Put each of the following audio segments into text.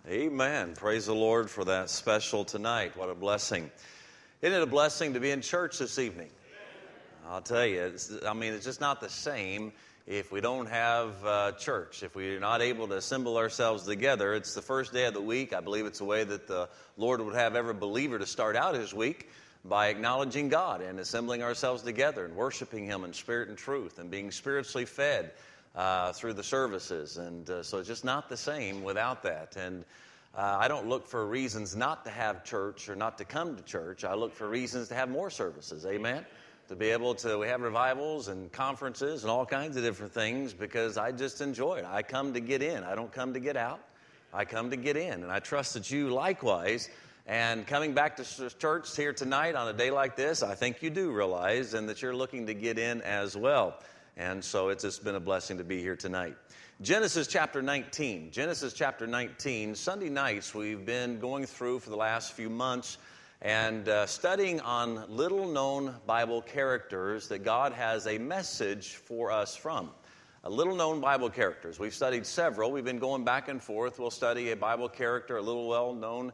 Amen. Praise the Lord for that special tonight. What a blessing. Isn't it a blessing to be in church this evening? I'll tell you, it's just not the same if we don't have church. If we're not able to assemble ourselves together, it's the first day of the week. I believe it's the way that the Lord would have every believer to start out his week, by acknowledging God and assembling ourselves together and worshiping Him in spirit and truth and being spiritually fed through the services. And so it's just not the same without that. And I don't look for reasons not to have church or not to come to church. I look for reasons to have more services. Amen? To be able to, we have revivals and conferences and all kinds of different things because I just enjoy it. I come to get in. I don't come to get out. I come to get in. And I trust that you likewise. And coming back to church here tonight on a day like this, I think you do realize and that you're looking to get in as well. And so it's just been a blessing to be here tonight. Genesis chapter 19. Genesis chapter 19. Sunday nights we've been going through for the last few months and studying on little-known Bible characters that God has a message for us from. Little-known Bible characters. We've studied several. We've been going back and forth. We'll study a Bible character, a little well-known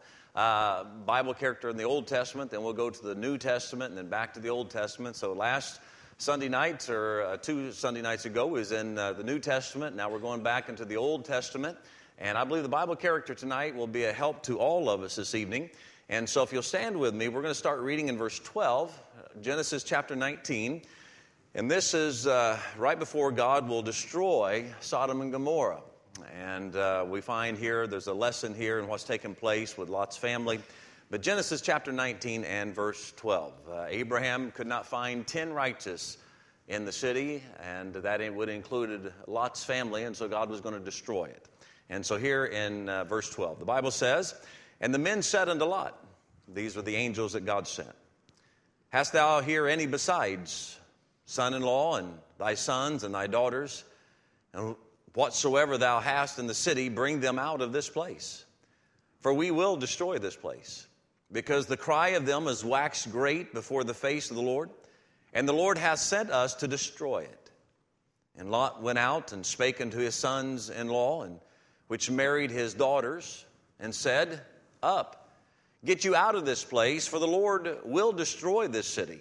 Bible character in the Old Testament. Then we'll go to the New Testament and then back to the Old Testament. So last Sunday night, or 2 Sunday nights ago, was in the New Testament. Now we're going back into the Old Testament. And I believe the Bible character tonight will be a help to all of us this evening. And so if you'll stand with me, we're going to start reading in verse 12, Genesis chapter 19. And this is right before God will destroy Sodom and Gomorrah. And we find here, there's a lesson here in what's taken place with Lot's family. But Genesis chapter 19 and verse 12. Abraham could not find 10 righteous in the city, and that would have included Lot's family, and so God was going to destroy it. And so here in verse 12, the Bible says, "And the men said unto Lot," these are the angels that God sent, "Hast thou here any besides son-in-law and thy sons and thy daughters? And whatsoever thou hast in the city, bring them out of this place. For we will destroy this place, because the cry of them is waxed great before the face of the Lord, and the Lord hath sent us to destroy it. And Lot went out and spake unto his sons-in-law, and which married his daughters, and said, Up, get you out of this place, for the Lord will destroy this city.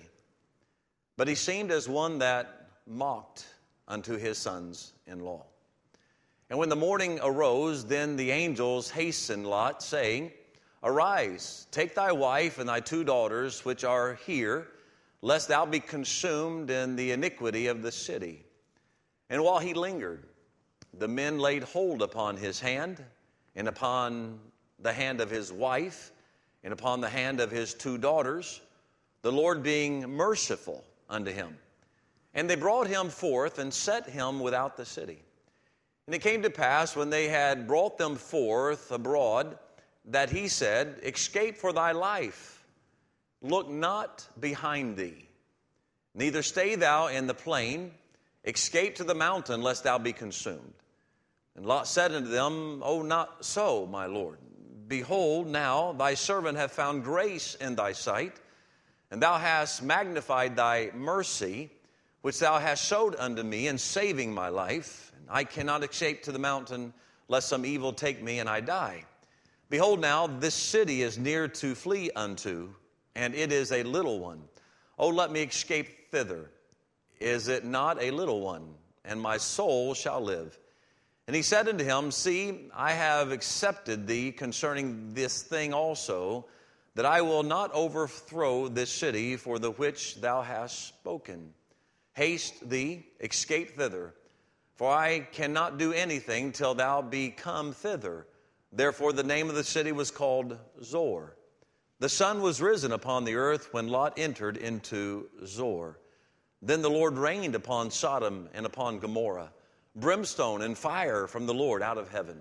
But he seemed as one that mocked unto his sons-in-law. And when the morning arose, then the angels hastened Lot, saying, Arise, take thy wife and thy 2 daughters, which are here, lest thou be consumed in the iniquity of the city. And while he lingered, the men laid hold upon his hand, and upon the hand of his wife, and upon the hand of his 2 daughters, the Lord being merciful unto him. And they brought him forth and set him without the city. And it came to pass, when they had brought them forth abroad, that he said, Escape for thy life, look not behind thee, neither stay thou in the plain, escape to the mountain, lest thou be consumed. And Lot said unto them, O not so, my Lord. Behold, now thy servant hath found grace in thy sight, and thou hast magnified thy mercy, which thou hast showed unto me in saving my life. And I cannot escape to the mountain, lest some evil take me and I die. Behold now, this city is near to flee unto, and it is a little one. O let me escape thither. Is it not a little one? And my soul shall live. And he said unto him, See, I have accepted thee concerning this thing also, that I will not overthrow this city for the which thou hast spoken. Haste thee, escape thither, for I cannot do anything till thou be come thither. Therefore the name of the city was called Zor. The sun was risen upon the earth when Lot entered into Zor. Then the Lord rained upon Sodom and upon Gomorrah, brimstone and fire from the Lord out of heaven.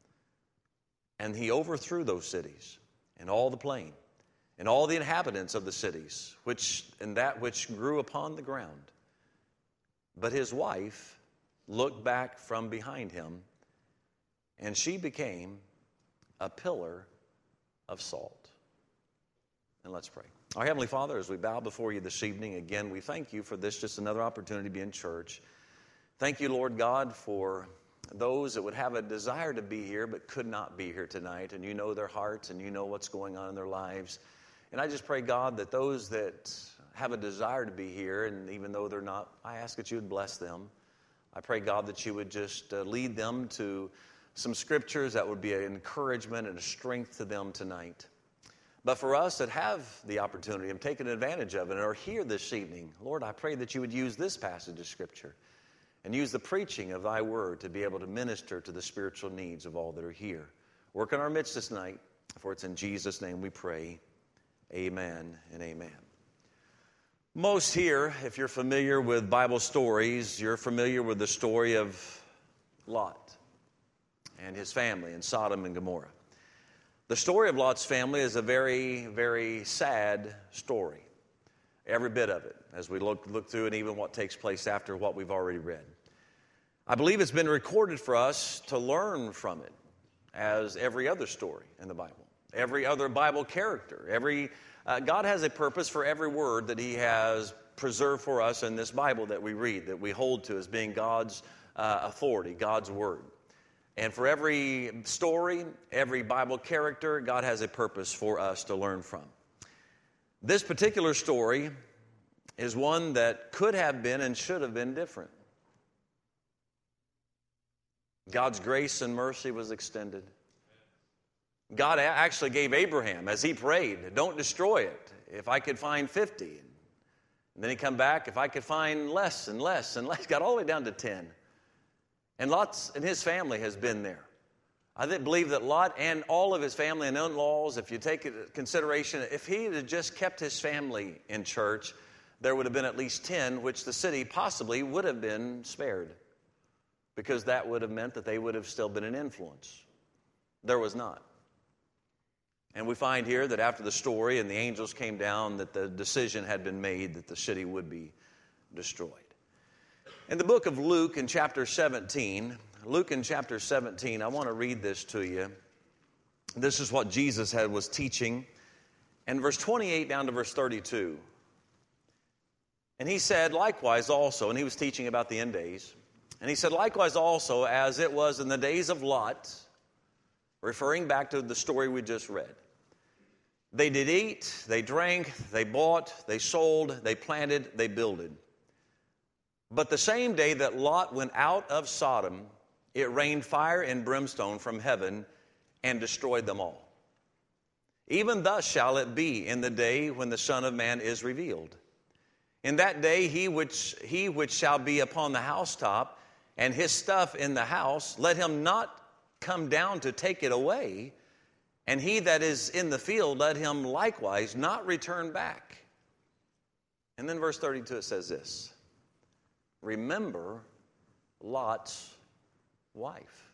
And he overthrew those cities and all the plain, and all the inhabitants of the cities, and that which grew upon the ground. But his wife looked back from behind him, and she became a pillar of salt. And let's pray. Our Heavenly Father, as we bow before you this evening, again, we thank you for this, just another opportunity to be in church. Thank you, Lord God, for those that would have a desire to be here but could not be here tonight, and you know their hearts and you know what's going on in their lives. And I just pray, God, that those that have a desire to be here, and even though they're not, I ask that you would bless them. I pray, God, that you would just lead them to some scriptures that would be an encouragement and a strength to them tonight. But for us that have the opportunity and taken advantage of it and are here this evening, Lord, I pray that you would use this passage of Scripture and use the preaching of thy word to be able to minister to the spiritual needs of all that are here. Work in our midst this night, for it's in Jesus' name we pray. Amen and amen. Most here, if you're familiar with Bible stories, you're familiar with the story of Lot and his family in Sodom and Gomorrah. The story of Lot's family is a very, very sad story. Every bit of it, as we look through and even what takes place after what we've already read. I believe it's been recorded for us to learn from it, as every other story in the Bible, every other Bible character. God has a purpose for every word that he has preserved for us in this Bible that we read, that we hold to as being God's authority, God's word. And for every story, every Bible character, God has a purpose for us to learn from. This particular story is one that could have been and should have been different. God's grace and mercy was extended. God actually gave Abraham, as he prayed, don't destroy it. If I could find 50. And then he come back, if I could find less and less and less. Got all the way down to 10. And Lot and his family has been there. I believe that Lot and all of his family and in-laws, if you take into consideration, if he had just kept his family in church, there would have been at least 10, which the city possibly would have been spared, because that would have meant that they would have still been an influence. There was not. And we find here that after the story and the angels came down, that the decision had been made that the city would be destroyed. In the book of Luke in chapter 17, I want to read this to you. This is what Jesus was teaching. And verse 28 down to verse 32. And he said, likewise also, and he was teaching about the end days, and he said, likewise also, as it was in the days of Lot, referring back to the story we just read. They did eat, they drank, they bought, they sold, they planted, they builded. But the same day that Lot went out of Sodom, it rained fire and brimstone from heaven and destroyed them all. Even thus shall it be in the day when the Son of Man is revealed. In that day he which shall be upon the housetop and his stuff in the house, let him not come down to take it away. And he that is in the field, let him likewise not return back. And then verse 32, it says this. Remember Lot's wife.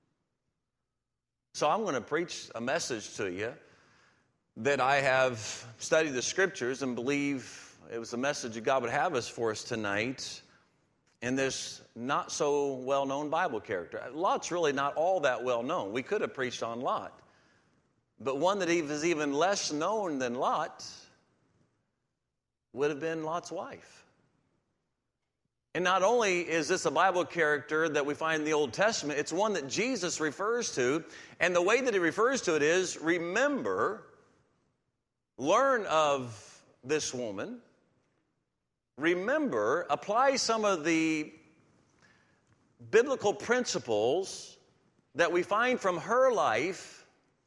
So I'm going to preach a message to you that I have studied the scriptures and believe it was a message that God would have us for us tonight in this not so well-known Bible character. Lot's really not all that well known. We could have preached on Lot. But one that is even less known than Lot would have been Lot's wife. And not only is this a Bible character that we find in the Old Testament, it's one that Jesus refers to. And the way that he refers to it is, remember, learn of this woman. Remember, apply some of the biblical principles that we find from her life.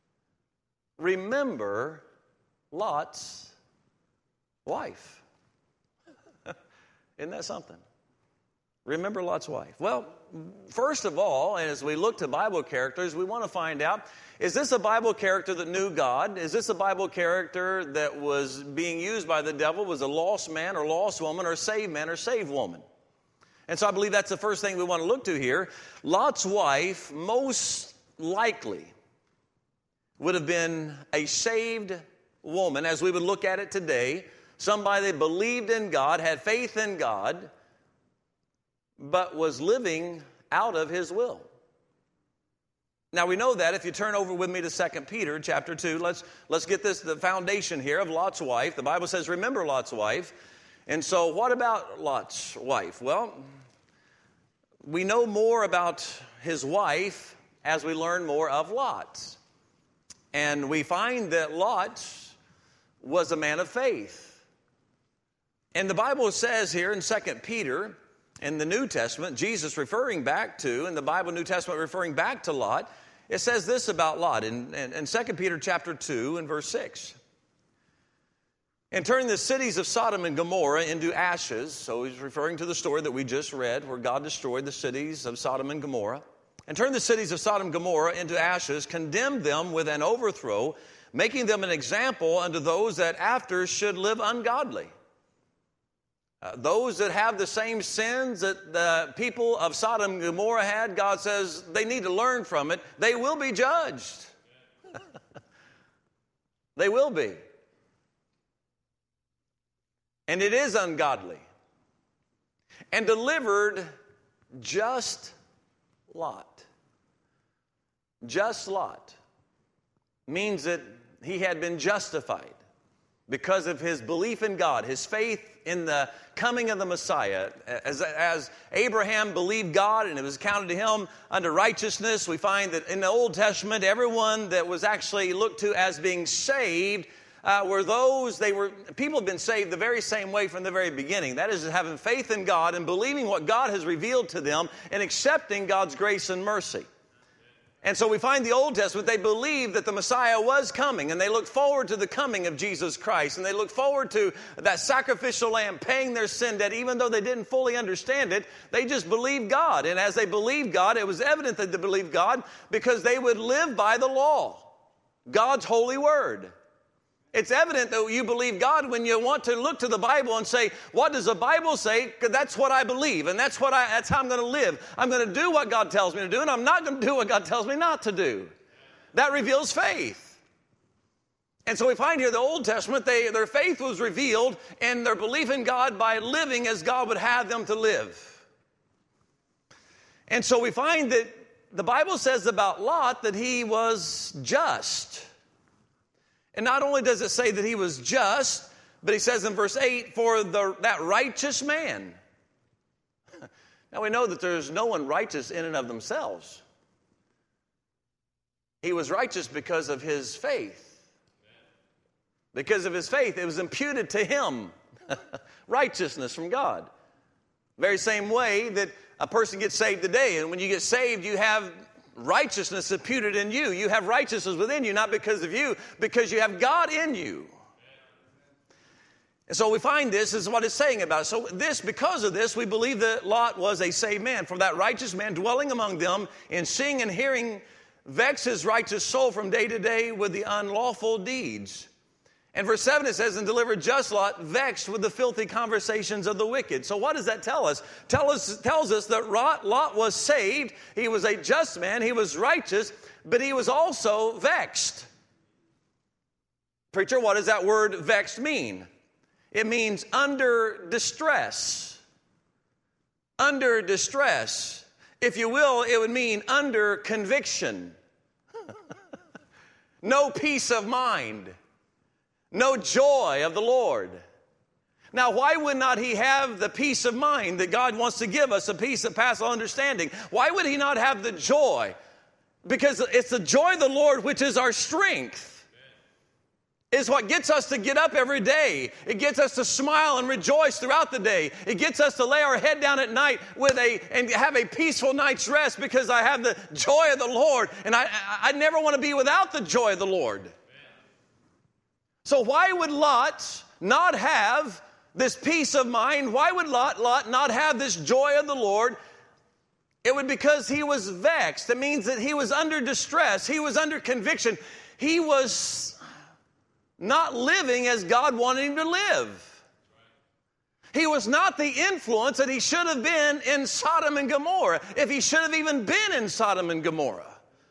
Remember Lot's wife. Isn't that something? Remember Lot's wife. Well, first of all, as we look to Bible characters, we want to find out, is this a Bible character that knew God? Is this a Bible character that was being used by the devil, was a lost man or lost woman or saved man or saved woman? And so I believe that's the first thing we want to look to here. Lot's wife most likely would have been a saved woman, as we would look at it today, somebody that believed in God, had faith in God, but was living out of his will. Now we know that if you turn over with me to 2 Peter chapter 2, let's get the foundation here of Lot's wife. The Bible says, remember Lot's wife. And so what about Lot's wife? Well, we know more about his wife as we learn more of Lot. And we find that Lot was a man of faith. And the Bible says here in 2 Peter, in the New Testament, Jesus referring back to, in the Bible New Testament referring back to Lot, it says this about Lot in 2 Peter chapter 2 and verse 6. And turning the cities of Sodom and Gomorrah into ashes, so he's referring to the story that we just read where God destroyed the cities of Sodom and Gomorrah, and turned the cities of Sodom and Gomorrah into ashes, condemned them with an overthrow, making them an example unto those that after should live ungodly. Those that have the same sins that the people of Sodom and Gomorrah had, God says they need to learn from it. They will be judged. They will be. And it is ungodly. And delivered just Lot. Just Lot means that he had been justified because of his belief in God, his faith in the coming of the Messiah. As Abraham believed God and it was counted to him unto righteousness, we find that in the Old Testament, everyone that was actually looked to as being saved were those, people have been saved the very same way from the very beginning. That is, having faith in God and believing what God has revealed to them and accepting God's grace and mercy. And so we find the Old Testament, they believed that the Messiah was coming, and they looked forward to the coming of Jesus Christ, and they looked forward to that sacrificial lamb paying their sin debt. Even though they didn't fully understand it, they just believed God. And as they believed God, it was evident that they believed God because they would live by the law, God's holy word. It's evident that you believe God when you want to look to the Bible and say, what does the Bible say? Because that's what I believe, and that's how I'm going to live. I'm going to do what God tells me to do, and I'm not going to do what God tells me not to do. That reveals faith. And so we find here the Old Testament, their faith was revealed and their belief in God by living as God would have them to live. And so we find that the Bible says about Lot that he was just. And not only does it say that he was just, but he says in verse 8, for that righteous man. Now we know that there's no one righteous in and of themselves. He was righteous because of his faith. Because of his faith, it was imputed to him. Righteousness from God. Very same way that a person gets saved today. And when you get saved, you have righteousness imputed in you. You have righteousness within you, not because of you, because you have God in you. And so we find this is what it's saying about it. So because of this, we believe that Lot was a saved man. For that righteous man dwelling among them in seeing and hearing vex his righteous soul from day to day with the unlawful deeds. And verse 7 it says, and delivered just Lot, vexed with the filthy conversations of the wicked. So what does that tell us? Tells us that Lot was saved. He was a just man. He was righteous, but he was also vexed. Preacher, what does that word vexed mean? It means under distress. Under distress. If you will, it would mean under conviction. No peace of mind. No joy of the Lord. Now, why would not he have the peace of mind that God wants to give us, a peace that passes all understanding? Why would he not have the joy? Because it's the joy of the Lord which is our strength. It's what gets us to get up every day. It gets us to smile and rejoice throughout the day. It gets us to lay our head down at night and have a peaceful night's rest because I have the joy of the Lord. And I never want to be without the joy of the Lord. So why would Lot not have this peace of mind? Why would Lot not have this joy of the Lord? It would because he was vexed. It means that he was under distress. He was under conviction. He was not living as God wanted him to live. He was not the influence that he should have been in Sodom and Gomorrah, if he should have even been in Sodom and Gomorrah.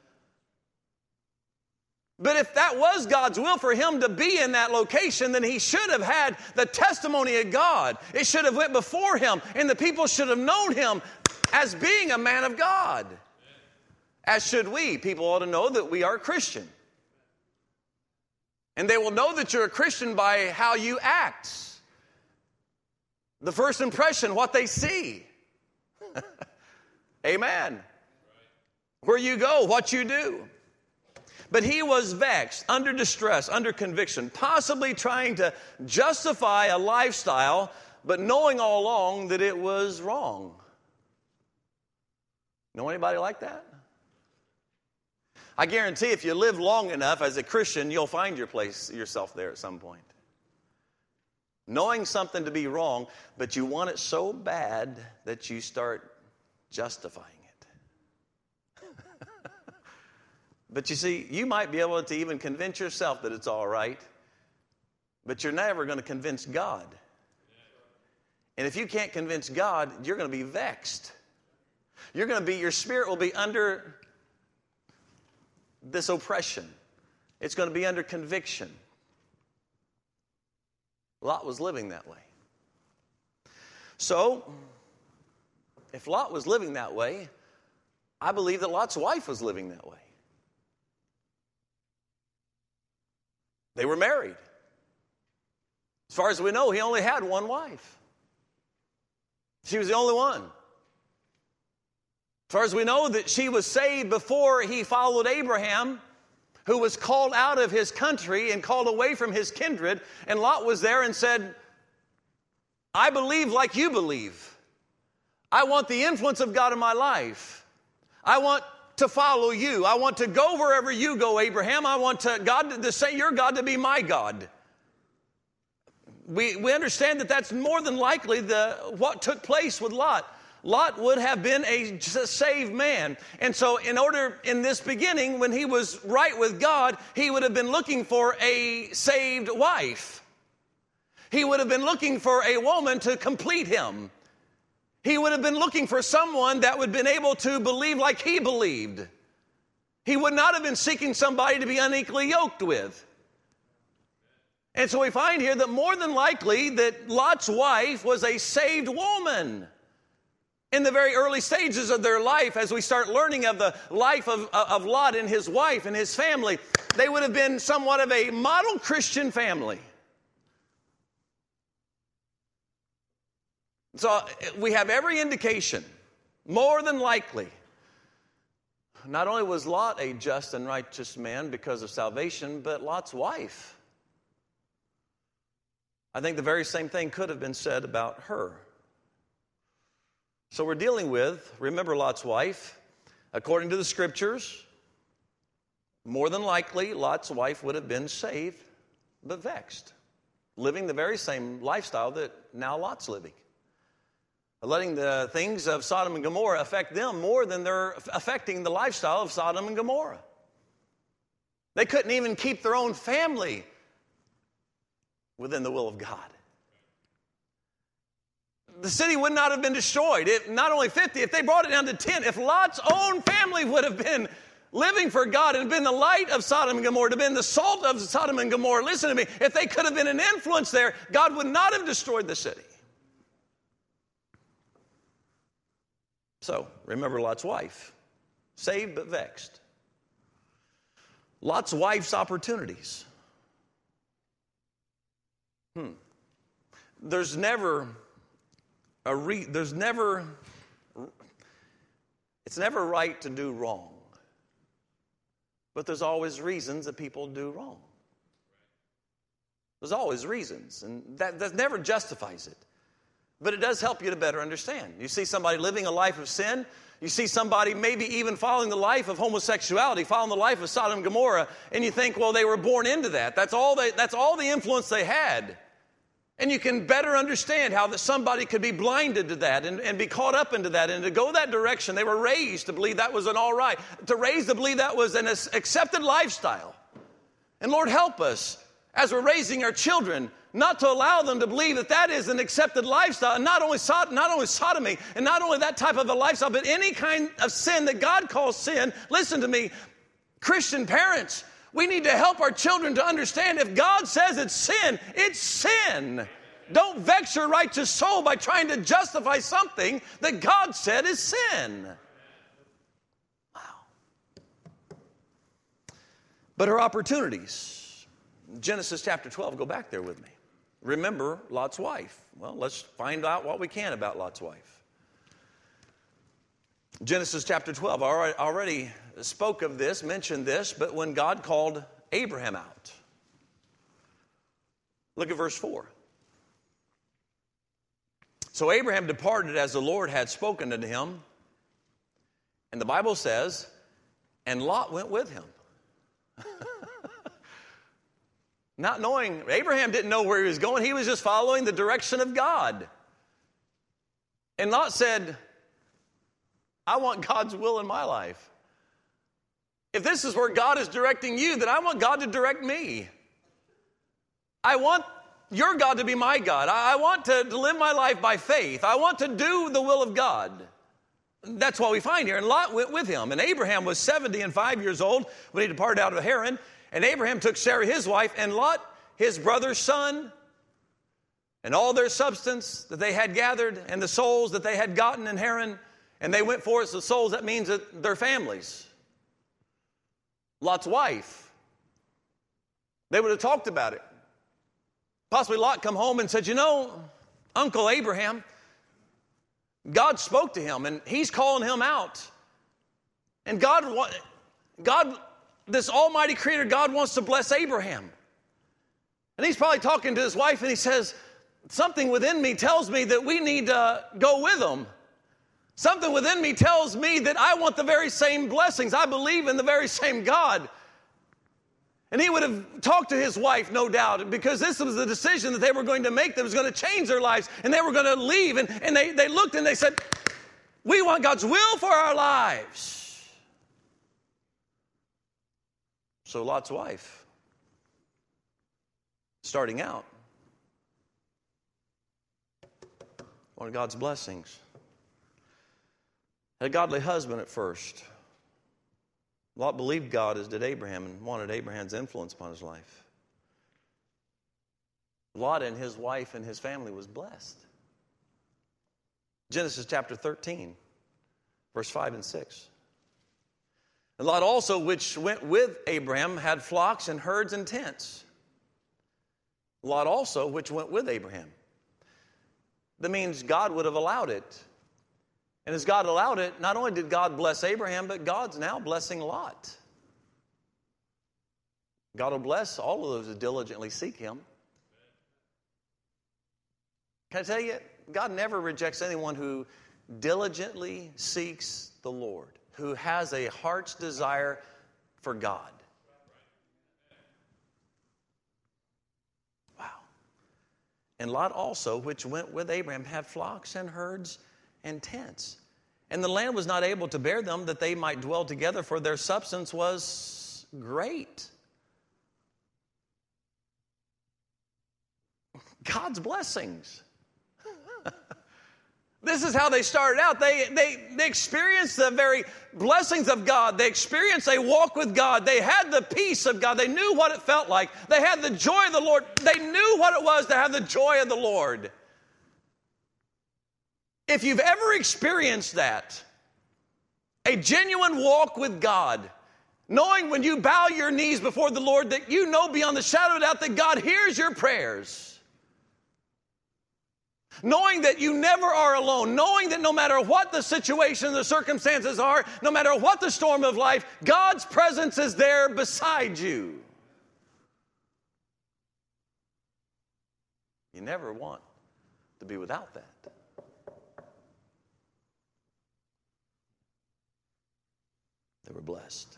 But if that was God's will for him to be in that location, then he should have had the testimony of God. It should have went before him, and the people should have known him as being a man of God. As should we. People ought to know that we are Christian. And they will know that you're a Christian by how you act. The first impression, what they see. Amen. where you go, what you do. But he was vexed, under distress, under conviction, possibly trying to justify a lifestyle, but knowing all along that it was wrong. Know anybody like that? I guarantee if you live long enough as a Christian, you'll find yourself there at some point. Knowing something to be wrong, but you want it so bad that you start justifying it. But you see, you might be able to even convince yourself that it's all right, but you're never going to convince God. And if you can't convince God, you're going to be vexed. Your spirit will be under this oppression. It's going to be under conviction. Lot was living that way. So, if Lot was living that way, I believe that Lot's wife was living that way. They were married. As far as we know, he only had one wife. She was the only one. As far as we know, that she was saved before he followed Abraham, who was called out of his country and called away from his kindred. And Lot was there and said, I believe like you believe. I want the influence of God in my life. I want to follow you. I want to go wherever you go, Abraham. I want to say your God to be my God. We understand that that's more than likely what took place with Lot. Lot would have been a saved man. And so in this beginning, when he was right with God, he would have been looking for a saved wife. He would have been looking for a woman to complete him. He would have been looking for someone that would have been able to believe like he believed. He would not have been seeking somebody to be unequally yoked with. And so we find here that more than likely that Lot's wife was a saved woman. In the very early stages of their life, as we start learning of the life of Lot and his wife and his family, they would have been somewhat of a model Christian family. So we have every indication, more than likely, not only was Lot a just and righteous man because of salvation, but Lot's wife. I think the very same thing could have been said about her. So we're dealing with, remember Lot's wife, according to the scriptures, more than likely Lot's wife would have been saved, but vexed, living the very same lifestyle that now Lot's living. Letting the things of Sodom and Gomorrah affect them more than they're affecting the lifestyle of Sodom and Gomorrah. They couldn't even keep their own family within the will of God. The city would not have been destroyed. Not only 50, if they brought it down to 10, if Lot's own family would have been living for God and been the light of Sodom and Gomorrah, to been the salt of Sodom and Gomorrah, listen to me, if they could have been an influence there, God would not have destroyed the city. So, remember Lot's wife, saved but vexed. Lot's wife's opportunities. It's never right to do wrong. But there's always reasons that people do wrong. There's always reasons, and that never justifies it. But it does help you to better understand. You see somebody living a life of sin. You see somebody maybe even following the life of homosexuality, following the life of Sodom and Gomorrah, and you think, well, they were born into that. That's all the influence they had. And you can better understand how that somebody could be blinded to that and be caught up into that and to go that direction. They were raised to believe that was an all right, to believe that was an accepted lifestyle. And Lord, help us as we're raising our children not to allow them to believe that is an accepted lifestyle, and not only sodomy, and not only that type of a lifestyle, but any kind of sin that God calls sin. Listen to me, Christian parents, we need to help our children to understand if God says it's sin, it's sin. Don't vex your righteous soul by trying to justify something that God said is sin. Wow. But her opportunities. Genesis chapter 12, go back there with me. Remember Lot's wife. Well, let's find out what we can about Lot's wife. Genesis chapter 12, I already spoke of this, mentioned this, but when God called Abraham out. Look at verse 4. So Abraham departed as the Lord had spoken unto him, and the Bible says, and Lot went with him. Not knowing, Abraham didn't know where he was going. He was just following the direction of God. And Lot said, I want God's will in my life. If this is where God is directing you, then I want God to direct me. I want your God to be my God. I want to live my life by faith. I want to do the will of God. That's what we find here. And Lot went with him. And Abraham was 75 years old when he departed out of Haran. And Abraham took Sarah his wife, and Lot his brother's son, and all their substance that they had gathered, and the souls that they had gotten in Haran. And they went forth. The souls, that means that their families. Lot's wife. They would have talked about it. Possibly Lot come home and said, you know, Uncle Abraham, God spoke to him, and he's calling him out. And God, this almighty creator, God wants to bless Abraham. And he's probably talking to his wife, and he says, something within me tells me that we need to go with him. Something within me tells me that I want the very same blessings. I believe in the very same God. And he would have talked to his wife, no doubt, because this was the decision that they were going to make that was going to change their lives. And they were going to leave. And they looked and they said, we want God's will for our lives. So Lot's wife, starting out, wanted God's blessings. Had a godly husband at first. Lot believed God as did Abraham and wanted Abraham's influence upon his life. Lot and his wife and his family was blessed. Genesis chapter 13, verse 5 and 6. And Lot also, which went with Abraham, had flocks and herds and tents. Lot also, which went with Abraham. That means God would have allowed it. And as God allowed it, not only did God bless Abraham, but God's now blessing Lot. God will bless all of those who diligently seek him. Can I tell you, God never rejects anyone who diligently seeks the Lord, who has a heart's desire for God. Wow. And Lot also, which went with Abraham, had flocks and herds and tents. And the land was not able to bear them, that they might dwell together, for their substance was great. God's blessings. This is how they started out. They experienced the very blessings of God. They experienced a walk with God. They had the peace of God. They knew what it felt like. They had the joy of the Lord. They knew what it was to have the joy of the Lord. If you've ever experienced that, a genuine walk with God, knowing when you bow your knees before the Lord that you know beyond the shadow of a doubt that God hears your prayers, knowing that you never are alone, knowing that no matter what the situation, the circumstances are, no matter what the storm of life, God's presence is there beside you. You never want to be without that. They were blessed.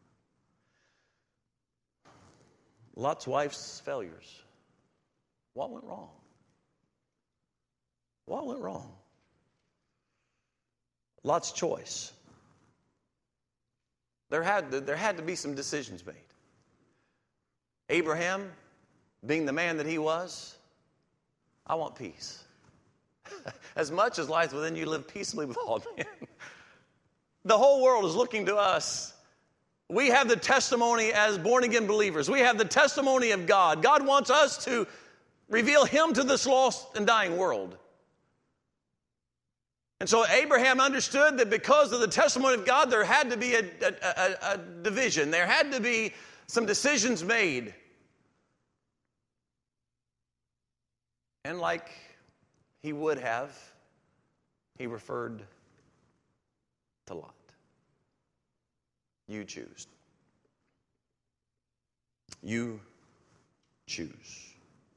Lot's wife's failures. What went wrong? What went wrong? Lot's choice. There had to be some decisions made. Abraham, being the man that he was, I want peace. As much as lies within you, live peaceably with all men. The whole world is looking to us. We have the testimony as born-again believers. We have the testimony of God. God wants us to reveal Him to this lost and dying world. And so Abraham understood that because of the testimony of God, there had to be a division. There had to be some decisions made. And like he would have, he referred to Lot. You choose. You choose.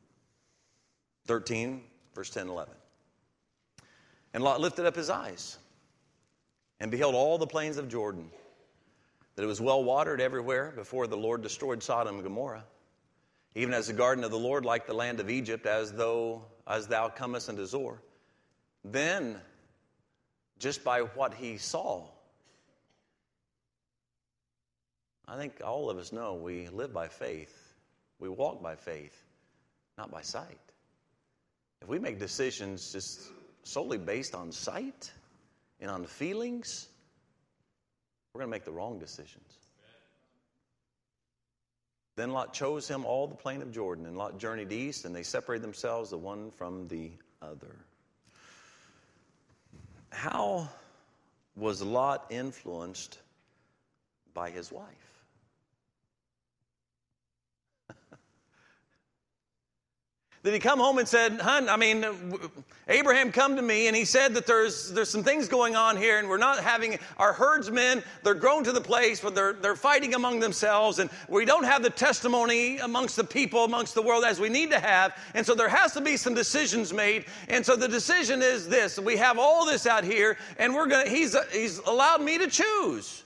13, verse 10 and 11. And Lot lifted up his eyes and beheld all the plains of Jordan, that it was well watered everywhere before the Lord destroyed Sodom and Gomorrah, even as the garden of the Lord, like the land of Egypt, as thou comest into Zoar. Then, just by what he saw, I think all of us know we live by faith. We walk by faith, not by sight. If we make decisions just solely based on sight and on feelings, we're going to make the wrong decisions. Then Lot chose him all the plain of Jordan, and Lot journeyed east, and they separated themselves the one from the other. How was Lot influenced by his wife? Did he come home and said, Abraham come to me and he said that there's some things going on here and we're not having our herdsmen, they're grown to the place where they're fighting among themselves and we don't have the testimony amongst the people, amongst the world as we need to have. And so there has to be some decisions made. And so the decision is this: we have all this out here and he's allowed me to choose.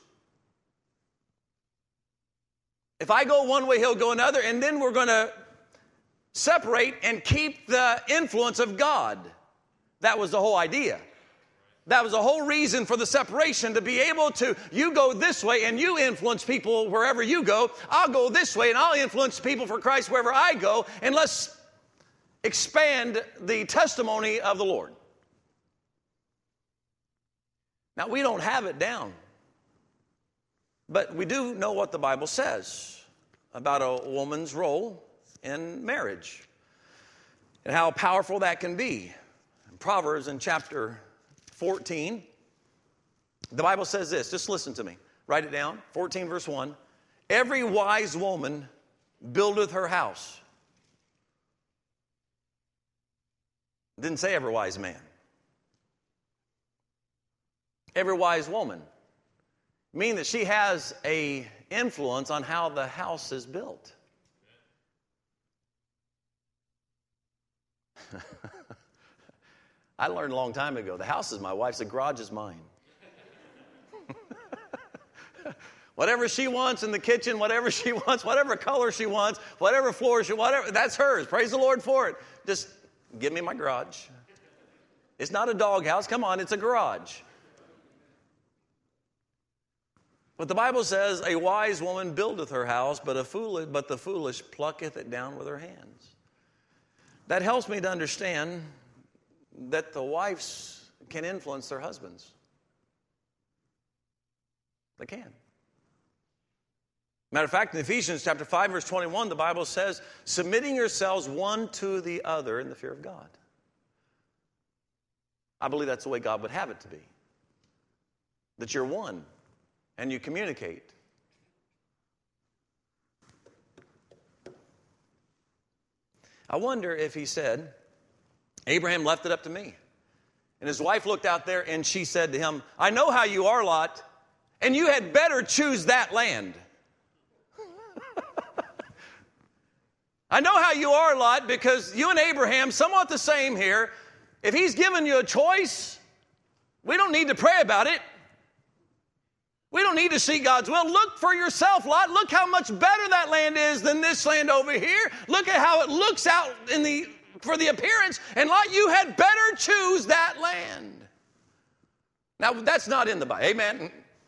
If I go one way, he'll go another, and then we're going to separate and keep the influence of God. That was the whole idea. That was the whole reason for the separation, to be able to, you go this way and you influence people wherever you go. I'll go this way and I'll influence people for Christ wherever I go, and let's expand the testimony of the Lord. Now, we don't have it down, but we do know what the Bible says about a woman's role in marriage and how powerful that can be. In Proverbs in chapter 14, the Bible says this. Just listen to me. Write it down. 14 verse 1. Every wise woman buildeth her house. It didn't say every wise man. Every wise woman. Meaning that she has an influence on how the house is built. I learned a long time ago, the house is my wife's, the garage is mine. Whatever she wants in the kitchen, whatever she wants, whatever color she wants, whatever floor she wants, that's hers. Praise the Lord for it. Just give me my garage. It's not a doghouse. Come on, it's a garage. But the Bible says, a wise woman buildeth her house, but the foolish plucketh it down with her hands. That helps me to understand that the wives can influence their husbands. They can. Matter of fact, in Ephesians chapter 5, verse 21, the Bible says, submitting yourselves one to the other in the fear of God. I believe that's the way God would have it to be. That you're one and you communicate. I wonder if he said, Abraham left it up to me. And his wife looked out there and she said to him, I know how you are, Lot, and you had better choose that land. I know how you are, Lot, because you and Abraham, somewhat the same here. If he's given you a choice, we don't need to pray about it. We don't need to see God's will. Look for yourself, Lot. Look how much better that land is than this land over here. Look at how it looks out for the appearance. And Lot, you had better choose that land. Now, that's not in the Bible. Amen.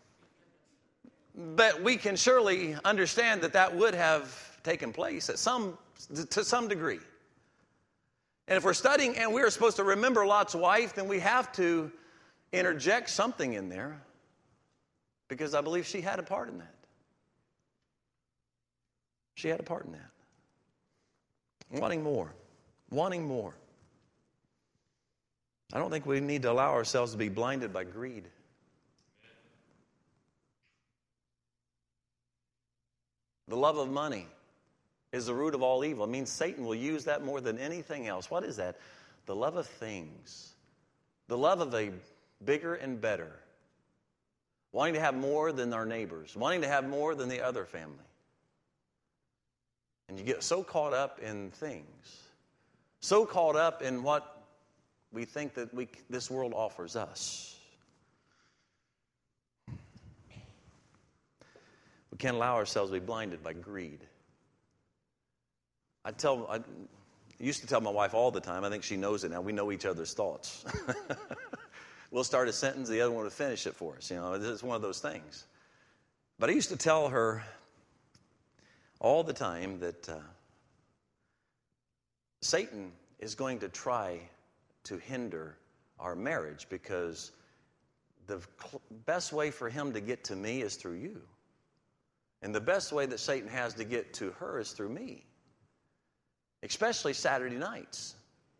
But we can surely understand that would have taken place to some degree. And if we're studying and we're supposed to remember Lot's wife, then we have to interject something in there. Because I believe she had a part in that. She had a part in that. Wanting more. Wanting more. I don't think we need to allow ourselves to be blinded by greed. The love of money is the root of all evil. It means Satan will use that more than anything else. What is that? The love of things. The love of a bigger and better. wanting to have more than our neighbors, wanting to have more than the other family. And you get so caught up in things, so caught up in what we think that this world offers us. We can't allow ourselves to be blinded by greed. I used to tell my wife all the time, I think she knows it now, we know each other's thoughts. We'll start a sentence, the other one will finish it for us. It's one of those things. But I used to tell her all the time that Satan is going to try to hinder our marriage because the best way for him to get to me is through you. And the best way that Satan has to get to her is through me. Especially Saturday nights.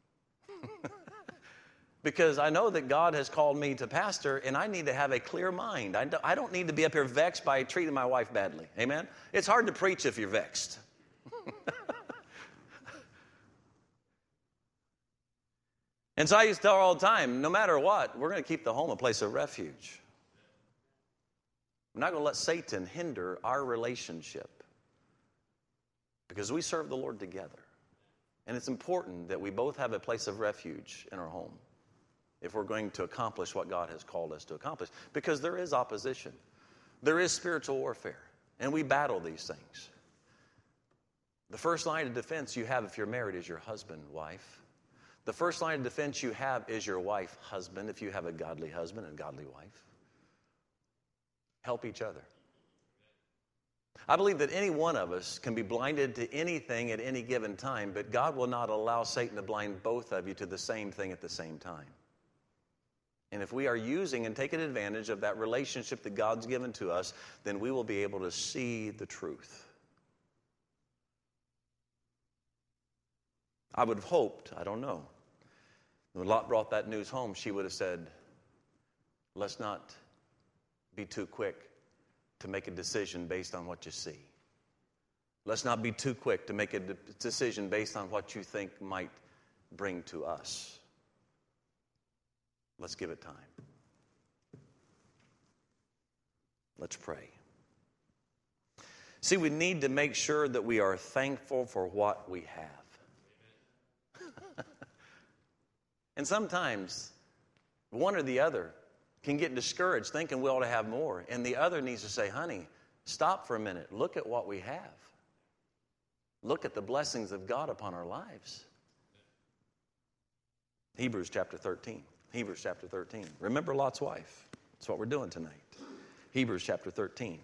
Because I know that God has called me to pastor, and I need to have a clear mind. I don't need to be up here vexed by treating my wife badly. Amen? It's hard to preach if you're vexed. And so I used to tell her all the time, no matter what, we're going to keep the home a place of refuge. We're not going to let Satan hinder our relationship. Because we serve the Lord together. And it's important that we both have a place of refuge in our home if we're going to accomplish what God has called us to accomplish. Because there is opposition. There is spiritual warfare. And we battle these things. The first line of defense you have if you're married is your husband, wife. The first line of defense you have is your wife, husband, if you have a godly husband and godly wife. Help each other. I believe that any one of us can be blinded to anything at any given time, but God will not allow Satan to blind both of you to the same thing at the same time. And if we are using and taking advantage of that relationship that God's given to us, then we will be able to see the truth. I would have hoped, I don't know, when Lot brought that news home, she would have said, let's not be too quick to make a decision based on what you see. Let's not be too quick to make a decision based on what you think might bring to us. Let's give it time. Let's pray. See, we need to make sure that we are thankful for what we have. And sometimes one or the other can get discouraged thinking we ought to have more. And the other needs to say, honey, stop for a minute. Look at what we have. Look at the blessings of God upon our lives. Hebrews chapter 13. Hebrews chapter 13. Remember Lot's wife. That's what we're doing tonight. Hebrews chapter 13.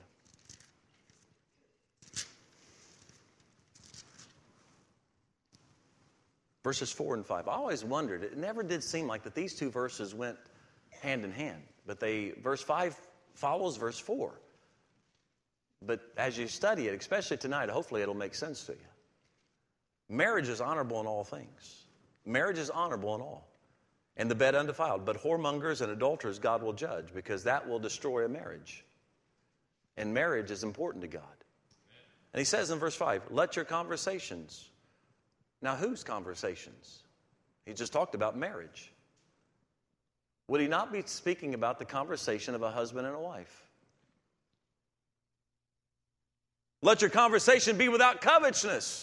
Verses 4 and 5. I always wondered, it never did seem like that these two verses went hand in hand. But verse 5 follows verse 4. But as you study it, especially tonight, hopefully it'll make sense to you. Marriage is honorable in all things. Marriage is honorable in all. And the bed undefiled. But whoremongers and adulterers God will judge, because that will destroy a marriage. And marriage is important to God. And he says in verse 5, let your conversations. Now, whose conversations? He just talked about marriage. Would he not be speaking about the conversation of a husband and a wife? Let your conversation be without covetousness.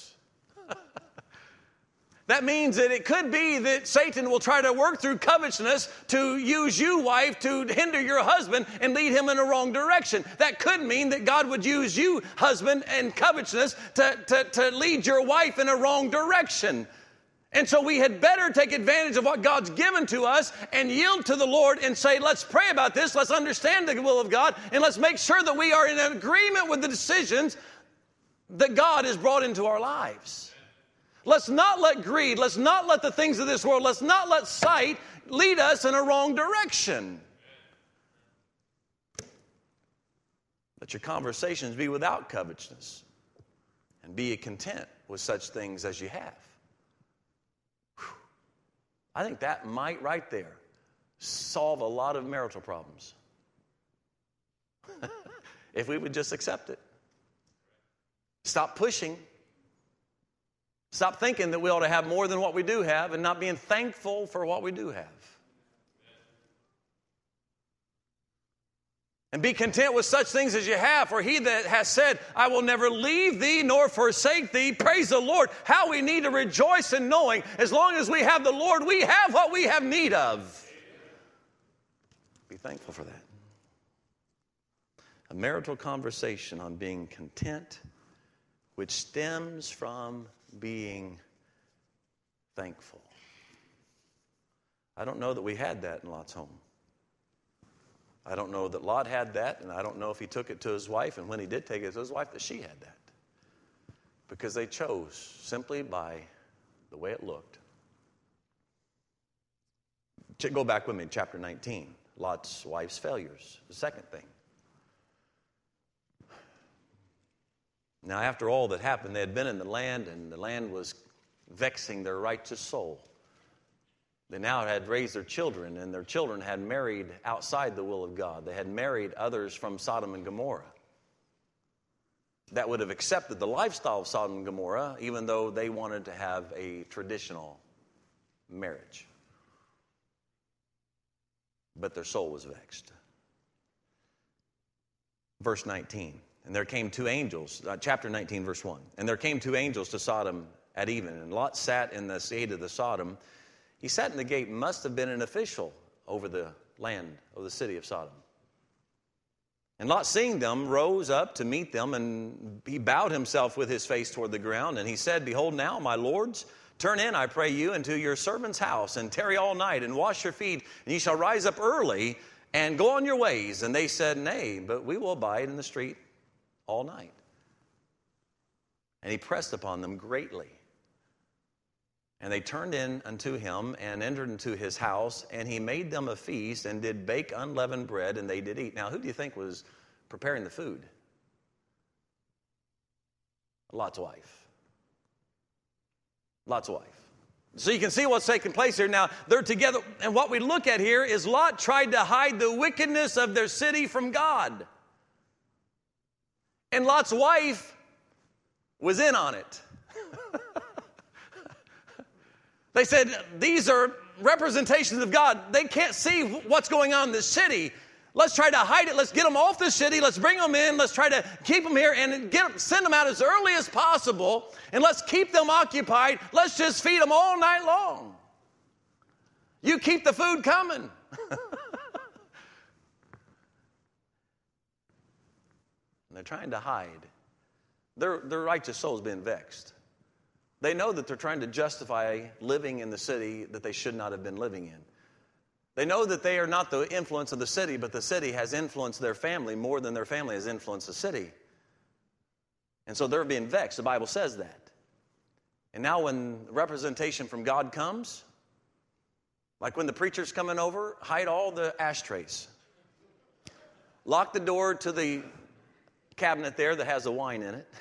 That means that it could be that Satan will try to work through covetousness to use you, wife, to hinder your husband and lead him in the wrong direction. That could mean that God would use you, husband, and covetousness to lead your wife in a wrong direction. And so we had better take advantage of what God's given to us and yield to the Lord and say, let's pray about this, let's understand the will of God, and let's make sure that we are in agreement with the decisions that God has brought into our lives. Let's not let greed, let's not let the things of this world, let's not let sight lead us in a wrong direction. Let your conversations be without covetousness, and be ye content with such things as you have. Whew. I think that might right there solve a lot of marital problems. If we would just accept it. Stop pushing. Stop thinking that we ought to have more than what we do have and not being thankful for what we do have. And be content with such things as you have. For he that has said, I will never leave thee nor forsake thee. Praise the Lord. How we need to rejoice in knowing as long as we have the Lord, we have what we have need of. Be thankful for that. A marital conversation on being content, which stems from being thankful. I don't know that we had that in Lot's home. I don't know that Lot had that, and I don't know if he took it to his wife, and when he did take it to his wife, that she had that. Because they chose simply by the way it looked. Go back with me to chapter 19, Lot's wife's failures, the second thing. Now, after all that happened, they had been in the land, and the land was vexing their righteous soul. They now had raised their children, and their children had married outside the will of God. They had married others from Sodom and Gomorrah that would have accepted the lifestyle of Sodom and Gomorrah, even though they wanted to have a traditional marriage. But their soul was vexed. Verse 19, and there came two angels, chapter 19, verse 1. And there came two angels to Sodom at even, and Lot sat in the gate of the Sodom. He sat in the gate, must have been an official over the land of the city of Sodom. And Lot, seeing them, rose up to meet them, and he bowed himself with his face toward the ground. And he said, Behold now, my lords, turn in, I pray you, into your servant's house, and tarry all night, and wash your feet, and ye shall rise up early, and go on your ways. And they said, Nay, but we will abide in the street all night. And he pressed upon them greatly. And they turned in unto him, and entered into his house, and he made them a feast, and did bake unleavened bread, and they did eat. Now, who do you think was preparing the food? Lot's wife. Lot's wife. So you can see what's taking place here. Now, they're together, and what we look at here is Lot tried to hide the wickedness of their city from God. And Lot's wife was in on it. They said, these are representations of God. They can't see what's going on in this city. Let's try to hide it. Let's get them off the city. Let's bring them in. Let's try to keep them here and send them out as early as possible. And let's keep them occupied. Let's just feed them all night long. You keep the food coming. They're trying to hide. Their righteous soul's been vexed. They know that they're trying to justify living in the city that they should not have been living in. They know that they are not the influence of the city, but the city has influenced their family more than their family has influenced the city. And so they're being vexed. The Bible says that. And now when representation from God comes, like when the preacher's coming over, hide all the ashtrays. Lock the door to the cabinet there that has the wine in it.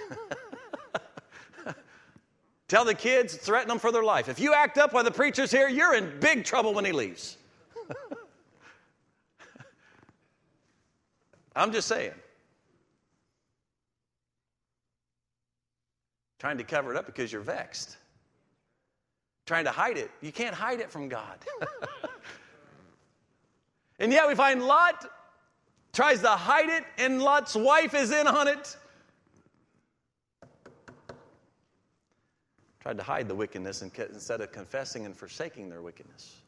Tell the kids, threaten them for their life. If you act up while the preacher's here, you're in big trouble when he leaves. I'm just saying. Trying to cover it up because you're vexed. Trying to hide it. You can't hide it from God. And yet we find Lot tries to hide it, and Lot's wife is in on it. Tried to hide the wickedness instead of confessing and forsaking their wickedness.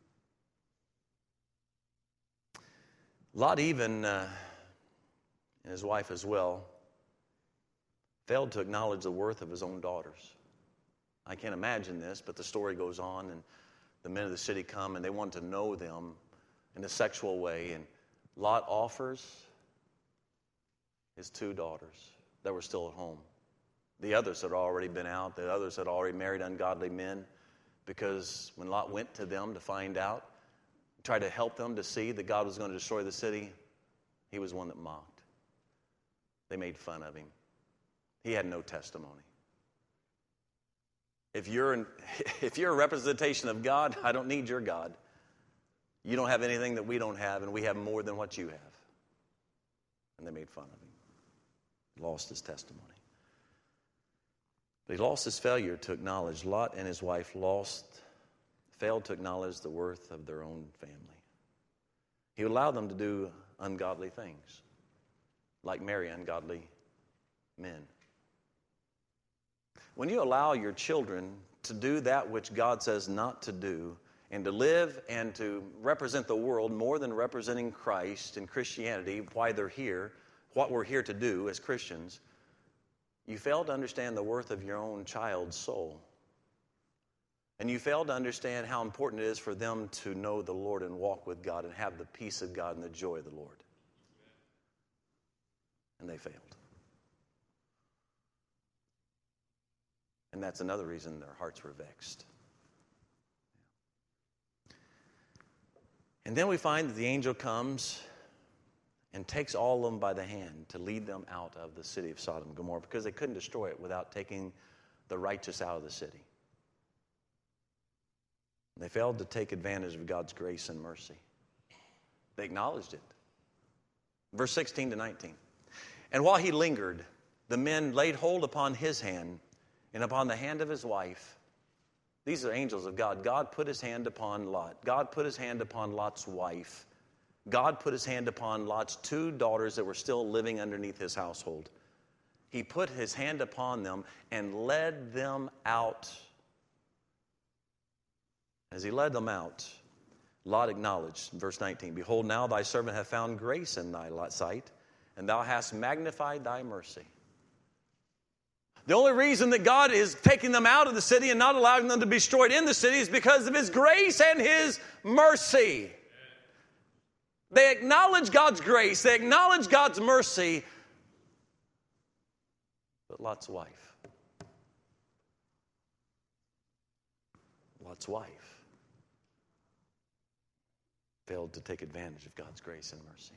Lot even, and his wife as well, failed to acknowledge the worth of his own daughters. I can't imagine this, but the story goes on, and the men of the city come, and they want to know them in a sexual way, and Lot offers his two daughters that were still at home. The others had already been out. The others had already married ungodly men, because when Lot went to them to find out, tried to help them to see that God was going to destroy the city, he was one that mocked. They made fun of him. He had no testimony. If you're a representation of God, I don't need your God. You don't have anything that we don't have, and we have more than what you have. And they made fun of him. He lost his testimony. But he lost his failure to acknowledge. Lot and his wife failed to acknowledge the worth of their own family. He allowed them to do ungodly things, like marry ungodly men. When you allow your children to do that which God says not to do, and to live and to represent the world more than representing Christ and Christianity, why they're here, what we're here to do as Christians, you fail to understand the worth of your own child's soul. And you fail to understand how important it is for them to know the Lord and walk with God and have the peace of God and the joy of the Lord. And they failed. And that's another reason their hearts were vexed. And then we find that the angel comes and takes all of them by the hand to lead them out of the city of Sodom and Gomorrah, because they couldn't destroy it without taking the righteous out of the city. They failed to take advantage of God's grace and mercy. They acknowledged it. Verse 16 to 19. And while he lingered, the men laid hold upon his hand and upon the hand of his wife. These are angels of God. God put his hand upon Lot. God put his hand upon Lot's wife. God put his hand upon Lot's 2 daughters that were still living underneath his household. He put his hand upon them and led them out. As he led them out, Lot acknowledged, verse 19, Behold, now thy servant hath found grace in thy sight, and thou hast magnified thy mercy. The only reason that God is taking them out of the city and not allowing them to be destroyed in the city is because of his grace and his mercy. They acknowledge God's grace. They acknowledge God's mercy. But Lot's wife failed to take advantage of God's grace and mercy.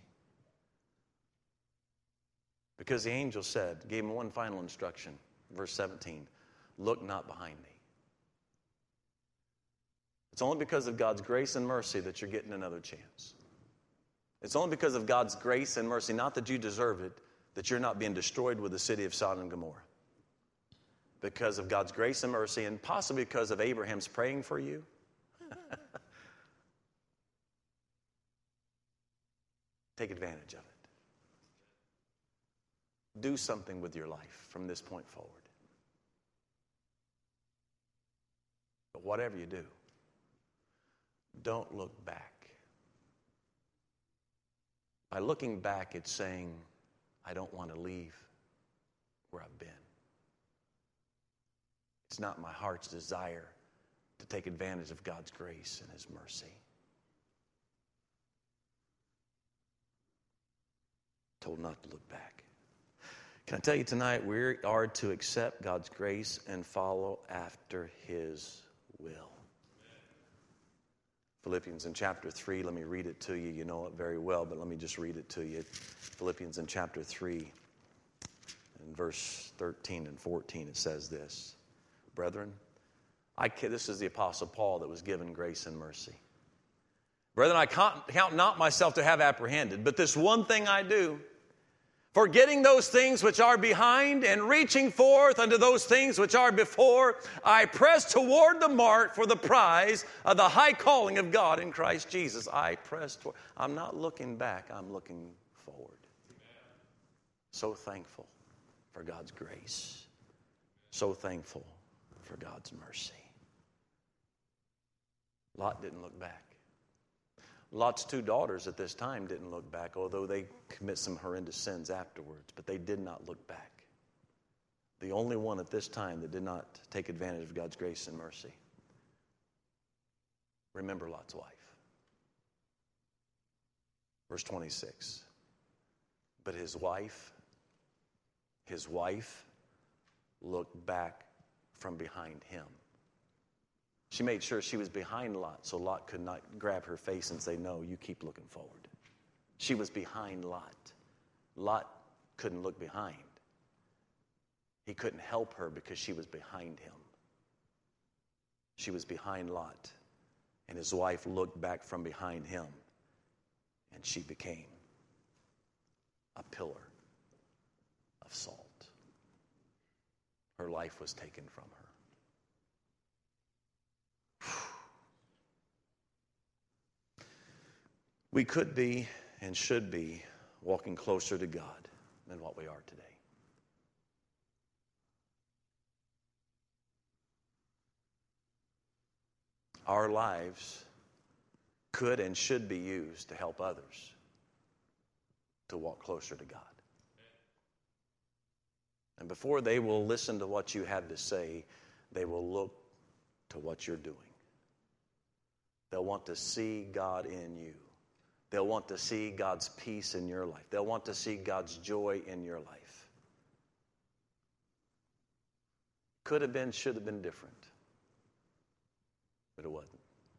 Because the angel gave him one final instruction. Verse 17, look not behind thee. It's only because of God's grace and mercy that you're getting another chance. It's only because of God's grace and mercy, not that you deserve it, that you're not being destroyed with the city of Sodom and Gomorrah. Because of God's grace and mercy, and possibly because of Abraham's praying for you. Take advantage of it. Do something with your life from this point forward. But whatever you do, don't look back. By looking back, it's saying, I don't want to leave where I've been. It's not my heart's desire to take advantage of God's grace and his mercy. Told not to look back. Can I tell you tonight, we are to accept God's grace and follow after his will. Philippians in chapter 3, let me read it to you. You know it very well, but let me just read it to you. Philippians in chapter 3, in verse 13 and 14, it says this. Brethren, this is the Apostle Paul that was given grace and mercy. Brethren, I count not myself to have apprehended, but this one thing I do, forgetting those things which are behind and reaching forth unto those things which are before, I press toward the mark for the prize of the high calling of God in Christ Jesus. I press toward. I'm not looking back, I'm looking forward. So thankful for God's grace. So thankful for God's mercy. Lot didn't look back. Lot's 2 daughters at this time didn't look back, although they commit some horrendous sins afterwards, but they did not look back. The only one at this time that did not take advantage of God's grace and mercy. Remember Lot's wife. Verse 26. But his wife looked back from behind him. She made sure she was behind Lot, so Lot could not grab her face and say, no, you keep looking forward. She was behind Lot. Lot couldn't look behind. He couldn't help her because she was behind him. She was behind Lot, and his wife looked back from behind him, and she became a pillar of salt. Her life was taken from her. We could be and should be walking closer to God than what we are today. Our lives could and should be used to help others to walk closer to God. And before they will listen to what you have to say, they will look to what you're doing. They'll want to see God in you. They'll want to see God's peace in your life. They'll want to see God's joy in your life. Could have been, should have been different. But it wasn't.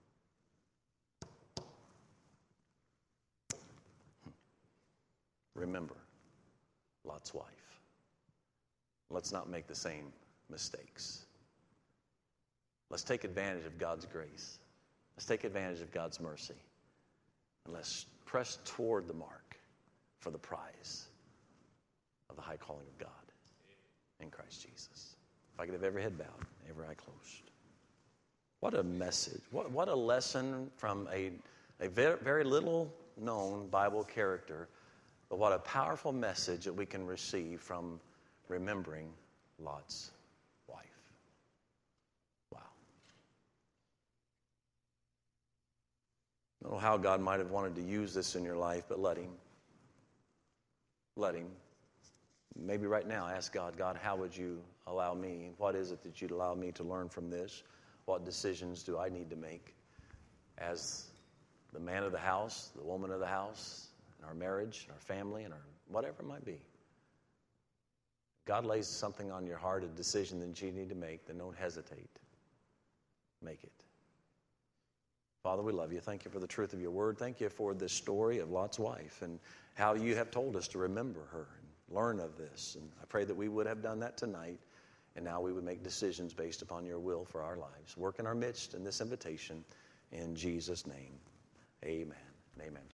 Remember Lot's wife. Let's not make the same mistakes. Let's take advantage of God's grace. Let's take advantage of God's mercy. And let's press toward the mark for the prize of the high calling of God in Christ Jesus. If I could have every head bowed, every eye closed. What a message. What a lesson from a very, very little known Bible character, but what a powerful message that we can receive from remembering Lot's wife. Wow. I don't know how God might have wanted to use this in your life, but let him. Let him. Maybe right now ask God, God, how would you allow me? What is it that you'd allow me to learn from this? What decisions do I need to make as the man of the house, the woman of the house, in our marriage, in our family, in our whatever it might be? God lays something on your heart, a decision that you need to make, then don't hesitate. Make it. Father, we love you. Thank you for the truth of your word. Thank you for this story of Lot's wife and how you have told us to remember her and learn of this. And I pray that we would have done that tonight, and now we would make decisions based upon your will for our lives. Work in our midst in this invitation. In Jesus' name, amen and amen.